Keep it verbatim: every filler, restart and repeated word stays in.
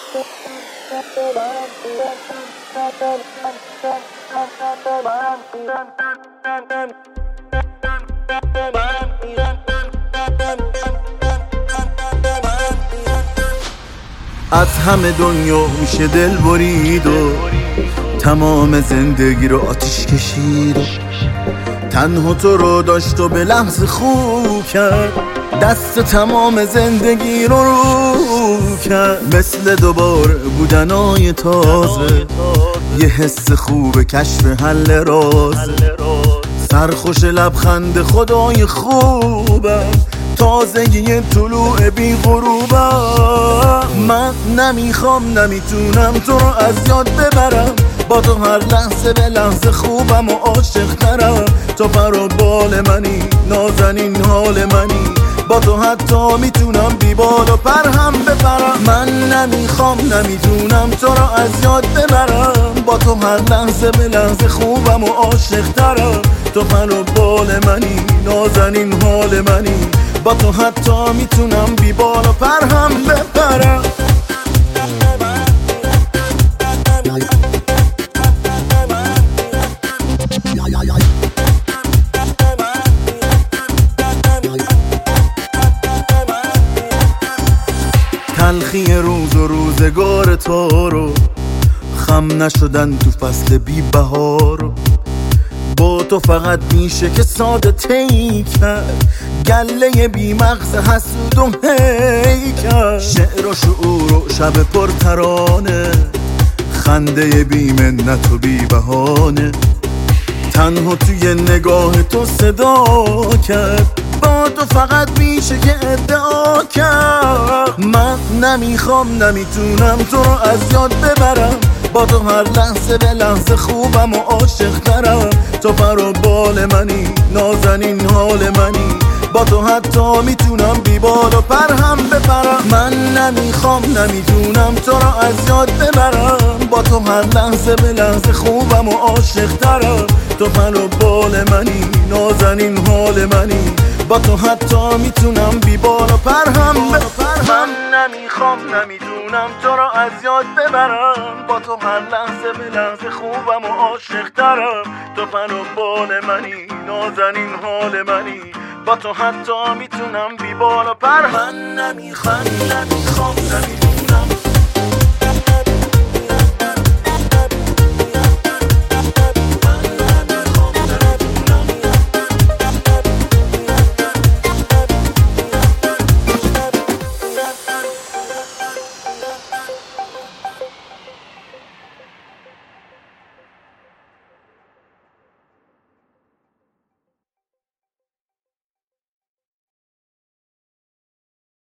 از همه دنیا میشه دل برید و تمام زندگی رو آتیش کشید و تنها تو رو داشت و به لحظه خوب کرد، دست تمام زندگی رو رو کرد. مثل دوباره بودنای تازه، یه حس خوب کشف حل رازه، سرخوش لبخند خدای خوبم، تازگی طلوع بی غروبم. من نمیخوام نمیتونم تو رو از یاد ببرم، با تو هر لحظه به لحظه خوبم و عاشق ترم. تو پر و بال منی، نازنین حال منی، با تو حتی میتونم بی بال و پر هم بپرم. من نمیخوام نمیتونم تو رو از یاد ببرم، با تو هر لحظه به لحظه خوبم و عاشق ترم. تو پر و بال منی، نازنین حال منی، با تو حتی میتونم بی بال و پر هم بپرم. تلخی روز و روزگار تو رو، خم نشدن تو فصل بی بهار، با تو فقط میشه که ساده تی کرد، گله بی مغز حسود و هی کرد. شعر و شعور و شب پر ترانه، خنده بی منت و بی بهانه، تنها توی نگاه تو صدا کرد، با تو فقط میشه که ادعا کرد. من نمیخوام نمیتونم تو رو از یاد ببرم، با تو هر لحظه به لحظه خوبم و عاشق ترم. تو پر و بال منی، نازنین حال منی، با تو حتی میتونم بی بال و پر هم بپرم. من نمیخوام نمیتونم تو رو از یاد ببرم، با تو هر لحظه به لحظه خوبم و عاشق ترم. تو پر و بال منی، نازنین حال منی، با تو حتی میتونم بی بال و پر هم بپرم. من نمیخوام نمیدونم تو رو از یاد ببرم، با تو هر لحظه به لحظه خوبم و عاشق ترم. تو پر و بال منی، نازنین حال منی، با تو حتی میتونم بی بال و پر. من نمیخوام نمیخوام نمیخوام